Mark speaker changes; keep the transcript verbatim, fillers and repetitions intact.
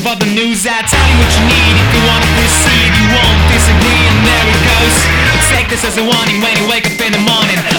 Speaker 1: for the news. I tell you what you need if you wanna proceed. You won't disagree, and there it goes. Take this as a warning when you wake up in the morning.